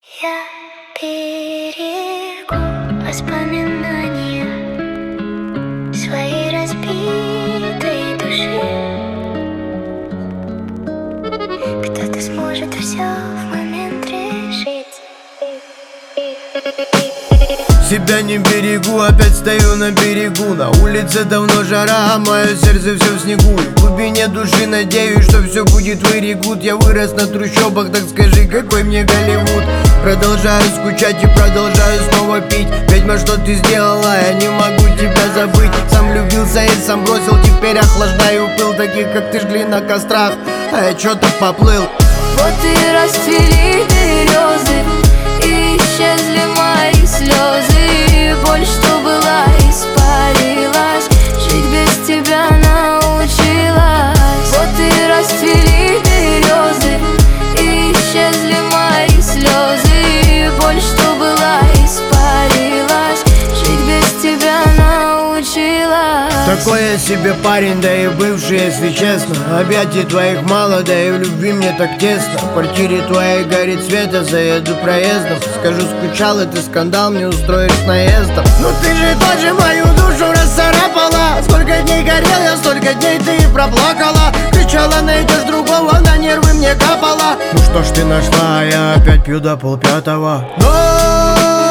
Я берегу воспоминания своей разбитой души. Кто-то сможет все в момент решить. Себя не берегу, опять стою на берегу. На улице давно жара, а мое сердце все в снегу. И в глубине души надеюсь, что все будет вырегут. Я вырос на трущобах, так скажи, какой мне Голливуд. Продолжаю скучать и продолжаю снова пить. Ведьма, что ты сделала, я не могу тебя забыть. Сам влюбился и сам бросил, теперь охлаждаю пыл. Таких, как ты, жгли на кострах, а я чё-то поплыл. Вот и расцвели березы, и исчезли мои слезы. Боль, что была, испарилась, жить без тебя научилась. Вот и расцвели березы, и исчезли мои слезы. Боль, что была, испарилась, жить без тебя научилась. Такой я себе парень, да и бывший, если честно. Объятий твоих мало, да и в любви мне так тесно. В квартире твоей горит свет, я заеду проездом. Скажу, скучал, и ты скандал мне устроишь наездом. Ну ты же тоже мою душу расцарапала. Сколько дней горел я, столько дней ты и проплакала. Кричала, найдешь другого, на нервы мне капала. Ну что ж ты нашла, я опять пью до полпятого. Но